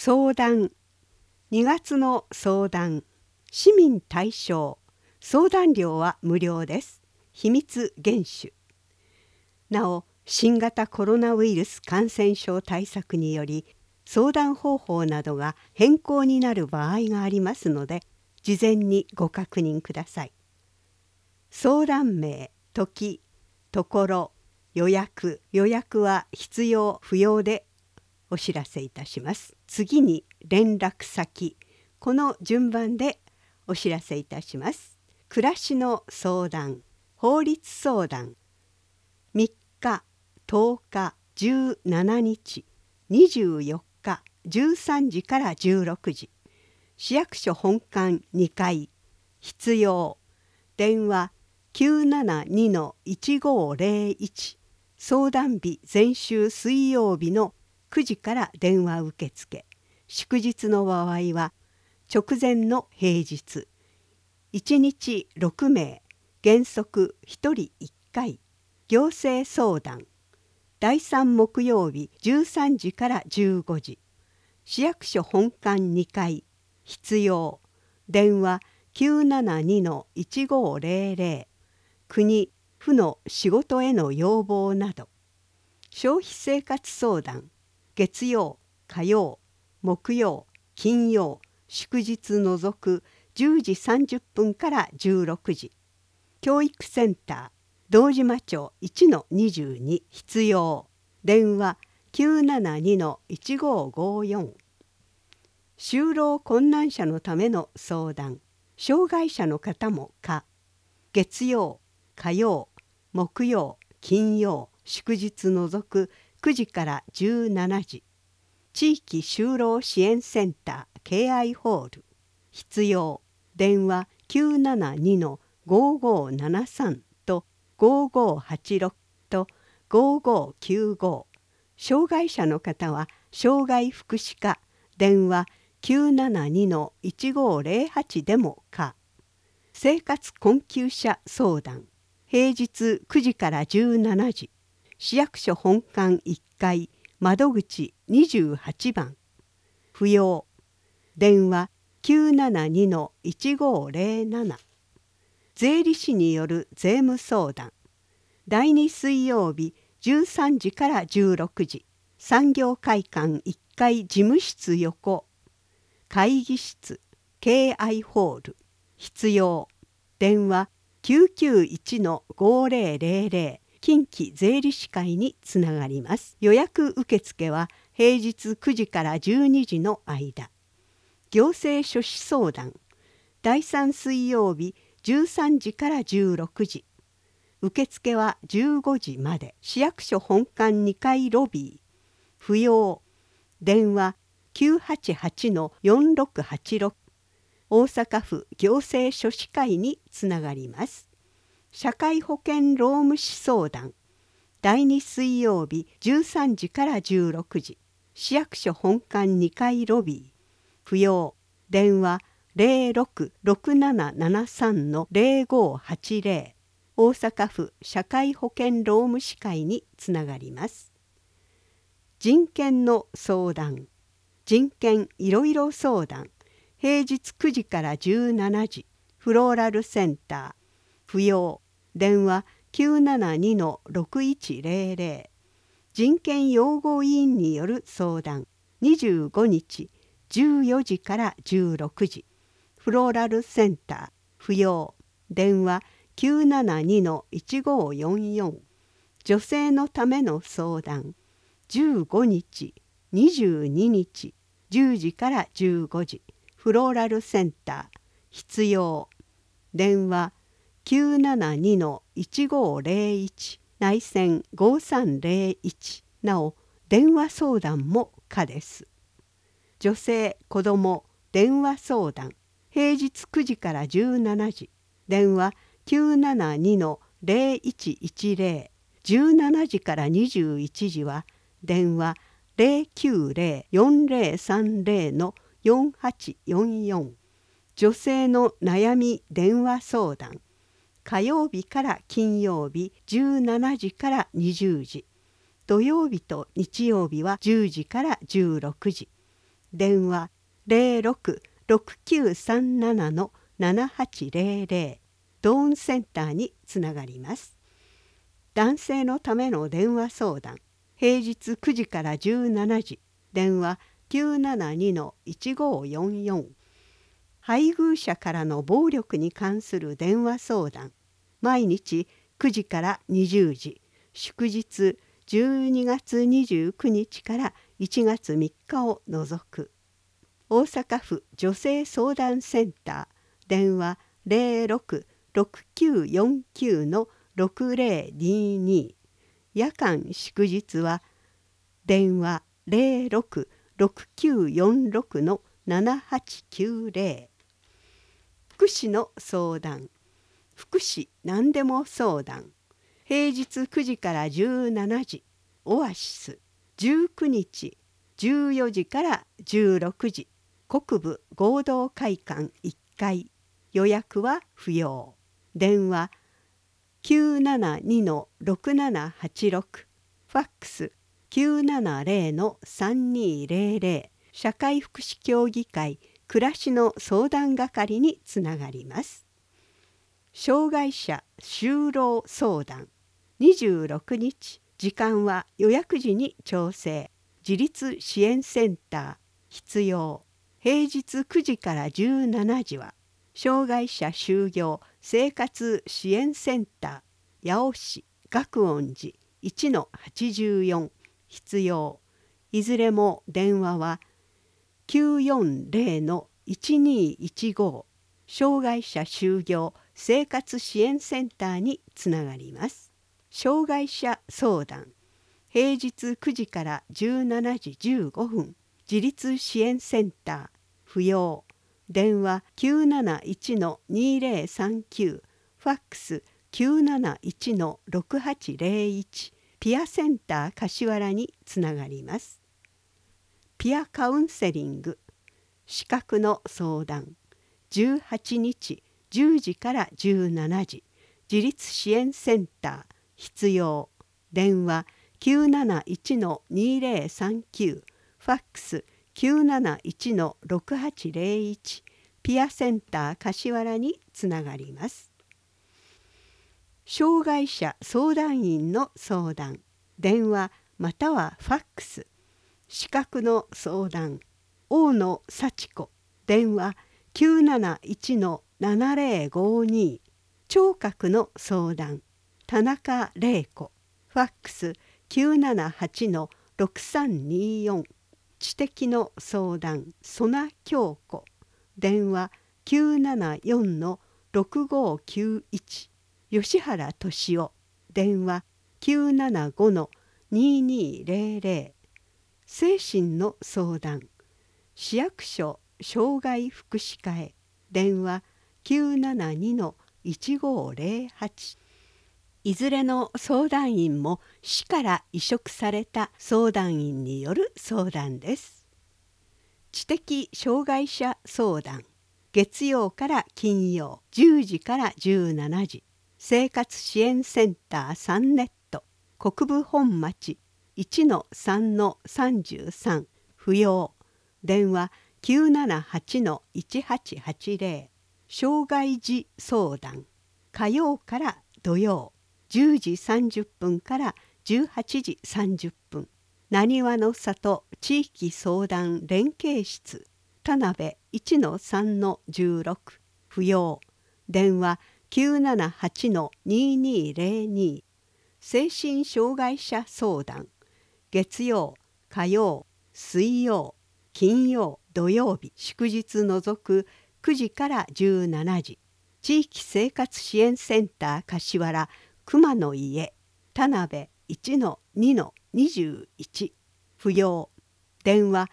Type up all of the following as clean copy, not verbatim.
相談。2月の相談。市民対象。相談料は無料です。秘密厳守。なお、新型コロナウイルス感染症対策により、相談方法などが変更になる場合がありますので、事前にご確認ください。相談名、時、ところ、予約は必要不要でお知らせいたします。次に連絡先、この順番でお知らせいたします。暮らしの相談、法律相談、3日、10日、17日、24日、13時から16時、市役所本館2階、必要、電話 972-1501、相談日前週水曜日の9時から電話受付、祝日の場合は直前の平日、1日6名、原則1人1回、行政相談、第3木曜日13時から15時、市役所本館2階、必要、電話 972-1500、国、府の仕事への要望など、消費生活相談、月曜、火曜、木曜、金曜、祝日除く10時30分から16時、教育センター、堂島町 1-22、必要、電話 972-1554、就労困難者のための相談、障害者の方も可、月曜、火曜、木曜、金曜、祝日除く9時から17時、地域就労支援センター敬愛ホール、必要、電話 972-5573 と5586と5595、障害者の方は障害福祉課、電話 972-1508 でも可。生活困窮者相談、平日9時から17時、市役所本館1階、窓口28番、不要、電話 972-1507、税理士による税務相談、第2水曜日13時から16時、産業会館1階事務室横、会議室敬愛ホール、必要、電話 991-5000、近畿税理士会につながります。予約受付は平日9時から12時の間。行政書士相談、第3水曜日13時から16時。受付は15時まで。市役所本館2階ロビー。不要。電話 988-4686。大阪府行政書士会につながります。社会保険労務士相談、第2水曜日13時から16時、市役所本館2階ロビー、不要、電話 066773-0580、大阪府社会保険労務士会につながります。人権の相談、人権いろいろ相談、平日9時から17時、フローラルセンター、不要、電話 972-6100、人権擁護委員による相談、25日14時から16時、フローラルセンター、不要、電話 972-1544、女性のための相談、15日22日10時から15時、フローラルセンター、必要、電話 972-1501、内線5301、なお電話相談も可です。女性・子ども電話相談、平日9時から17時、電話 972-0110、17時から21時は電話 090-4030-4844、女性の悩み電話相談、火曜日から金曜日17時から20時、土曜日と日曜日は10時から16時、 電話06-6937-7800ドーンセンターにつながります。男性のための電話相談、平日9時から17時、電話972-1544。配偶者からの暴力に関する電話相談、毎日9時から20時、祝日12月29日から1月3日を除く。大阪府女性相談センター、電話06-6949-6022。夜間祝日は電話06-6946-7890。福祉の相談、福祉何でも相談、平日9時から17時、オアシス19日14時から16時、国部合同会館1階、予約は不要。電話972-6786、ファックス970-3200、社会福祉協議会暮らしの相談係につながります。障害者就労相談、26日、時間は予約時に調整。自立支援センター必要。平日9時から17時は障害者就業生活支援センター八尾市学音寺 1-84 必要。いずれも電話は940-1215障害者就業生活支援センターにつながります。障害者相談、平日9時から17時15分、自立支援センター不要。電話971-2039、ファックス971-6801、ピアセンター柏原につながります。ピアカウンセリング、資格の相談、18日10時から17時、自立支援センター必要。電話971-2039、ファックス971-6801、ピアセンター柏原につながります。障害者相談員の相談、電話またはファックス。資格の相談、大野幸子、電話971-7052。聴覚の相談、田中玲子、ファックス978-6324。知的の相談、曽名京子、電話974-6591。吉原俊夫、電話975-2200。精神の相談、市役所障害福祉課へ、電話972-1508。いずれの相談員も市から委嘱された相談員による相談です。知的障害者相談、月曜から金曜10時から17時、生活支援センター3ネット、国分本町 1-3-33 不要。電話978-1880。障害児相談、火曜から土曜10時30分から18時30分、なにわの里地域相談連携室、田辺 1-3-16 不要。電話978-2202。精神障害者相談、月曜、火曜、水曜、金曜、土曜日祝日除く9時から17時、地域生活支援センター柏原熊の家、田辺 1-2-21 不要。電話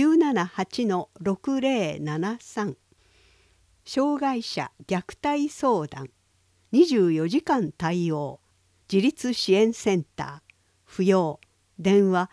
978-6073。障害者虐待相談、24時間対応、自立支援センター不要。電話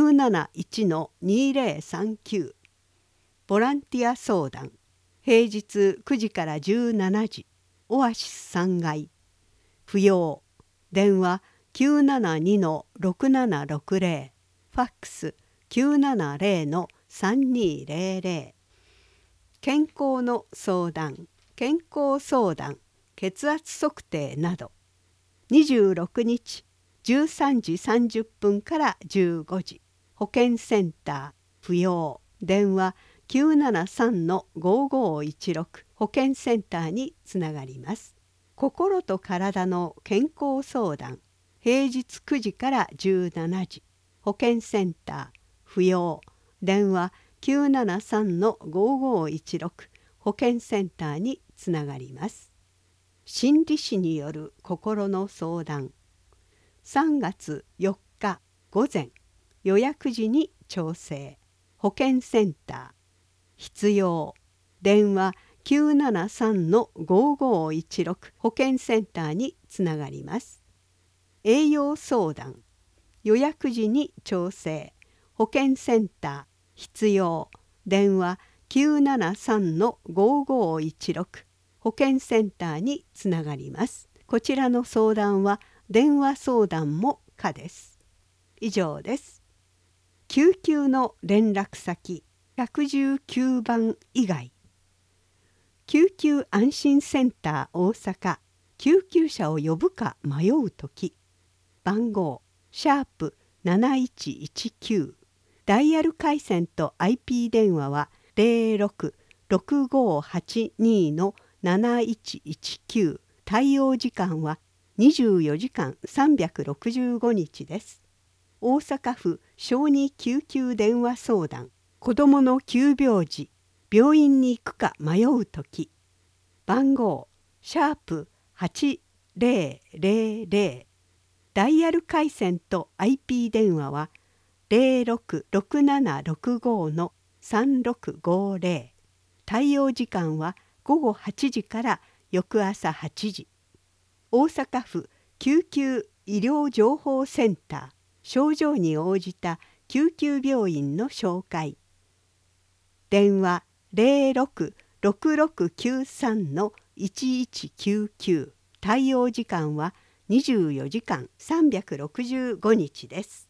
971-2039。ボランティア相談、平日9時から17時、オアシス3階不要。電話972-6760、ファックス 3200。健康の相談、健康相談、血圧測定など26日13時30分から15時。保健センター不要。電話973-5516。保健センターにつながります。心と体の健康相談、平日9時から17時。保健センター不要。電話973-5516。保健センターにつながります。心理師による心の相談。3月4日午前、予約時に調整。保健センター必要。電話973-5516。保健センターにつながります。栄養相談。予約時に調整。保健センター必要。電話973-5516。保健センターにつながります。こちらの相談は電話相談も可です。以上です。救急の連絡先119番以外。救急安心センター大阪。救急車を呼ぶか迷うとき。番号#7119。ダイヤル回線と IP 電話は06-6582-7119。対応時間は24時間365日です。大阪府小児救急電話相談。子どもの急病時、病院に行くか迷うとき。番号#8000。ダイヤル回線と IP 電話は06-6765-3650。対応時間は午後8時から翌朝8時。大阪府救急医療情報センター。症状に応じた救急病院の紹介。電話06-6693-1199。対応時間は24時間365日です。